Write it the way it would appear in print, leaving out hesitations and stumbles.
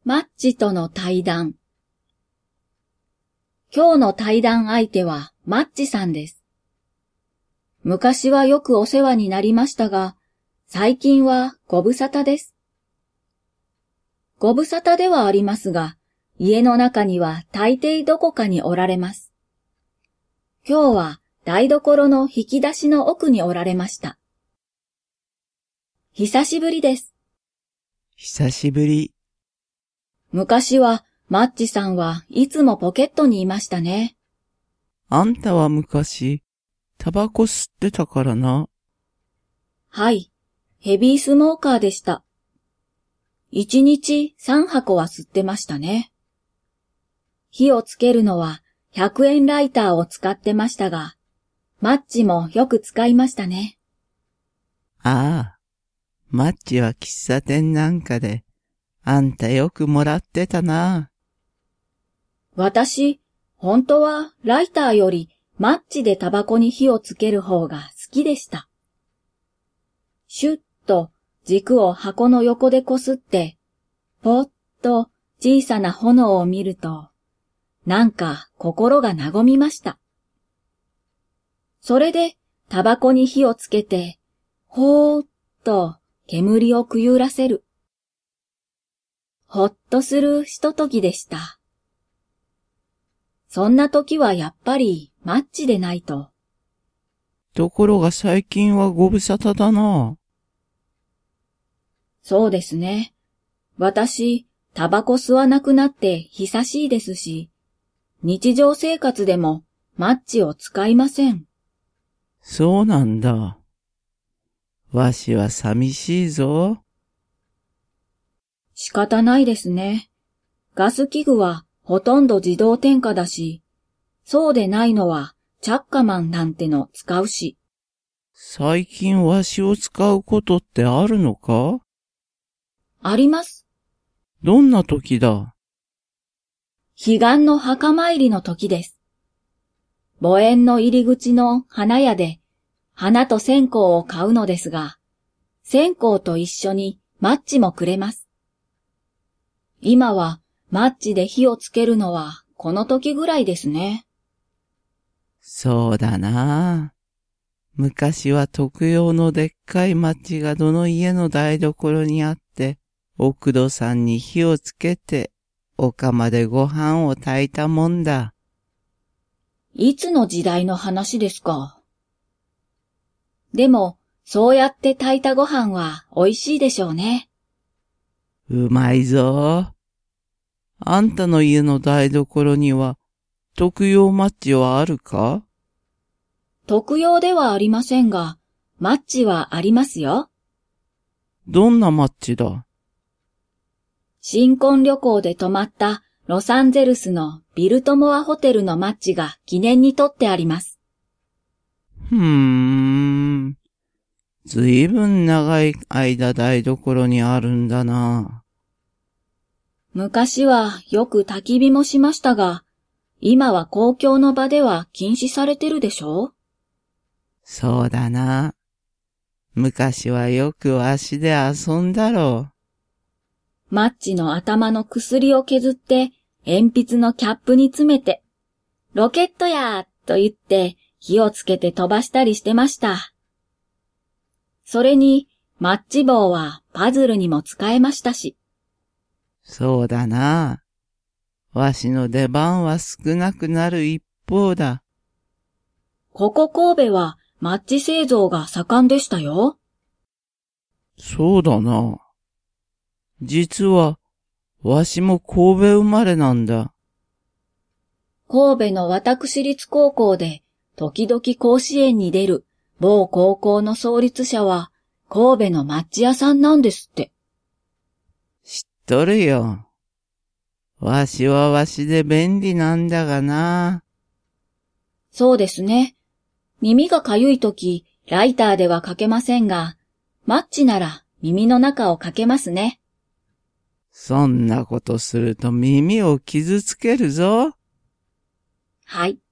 マッチとの対談。今日の対談相手はマッチさんです。昔はよくお世話になりましたが、最近はご無沙汰です。ご無沙汰ではありますが、家の中には大抵どこかにおられます。今日は台所の引き出しの奥におられました。久しぶりです。 久しぶり。 昔はマッチさんはいつもポケットにいましたね。 あんたは昔、タバコ吸ってたからな。 はい、ヘビースモーカーでした。1日3箱は吸ってましたね。火をつけるのは100円ライターを使ってましたが、マッチもよく使いましたね。 ああ、マッチは喫茶店なんかで、あんたよくもらってたな。 私、本当はライターよりマッチでタバコに火をつける方が好きでした。シュッと軸を箱の横でこすって、ぽっと小さな炎を見ると、なんか心が和みました。それでタバコに火をつけて、ほーっと煙をくゆらせる。ほっとするひとときでした。そんな時はやっぱりマッチでないと。 ところが最近はご無沙汰だな。 そうですね。私、タバコ吸わなくなって久しいですし、日常生活でもマッチを使いません。 そうなんだ。わしは寂しいぞ。 仕方ないですね。ガス器具はほとんど自動点火だし、そうでないのはチャッカマンなんての使うし。 最近わしを使うことってあるのか？ あります。 どんな時だ？ 彼岸の墓参りの時です。墓園の入り口の花屋で花と線香を買うのですが、線香と一緒にマッチもくれます。今はマッチで火をつけるのはこの時ぐらいですね。 そうだな。昔は特用のでっかいマッチがどの家の台所にあって、おくどさんに火をつけて、お釜でご飯を炊いたもんだ。 いつの時代の話ですか。でも、そうやって炊いたご飯は美味しいでしょうね。 うまいぞ。あんたの家の台所には、特用マッチはあるか？ 特用ではありませんが、マッチはありますよ。 どんなマッチだ？ 新婚旅行で泊まったロサンゼルスのビルトモアホテルのマッチが記念に取ってあります。 ずいぶん長い間台所にあるんだな。 昔はよく焚き火もしましたが、今は公共の場では禁止されてるでしょ？ そうだな。昔はよく足で遊んだろう。マッチの頭の薬を削って鉛筆のキャップに詰めて、ロケットやーと言って火をつけて飛ばしたりしてました。それにマッチ棒はパズルにも使えましたし。 そうだな。わしの出番は少なくなる一方だ。 ここ神戸はマッチ製造が盛んでしたよ。 そうだな。実は、わしも神戸生まれなんだ。 神戸の私立高校で時々甲子園に出る某高校の創立者は神戸のマッチ屋さんなんですって。 知っとるよ。わしはわしで便利なんだがな。 そうですね。耳がかゆいとき、ライターではかけませんが、マッチなら耳の中をかけますね。 そんなことすると耳を傷つけるぞ。 はい。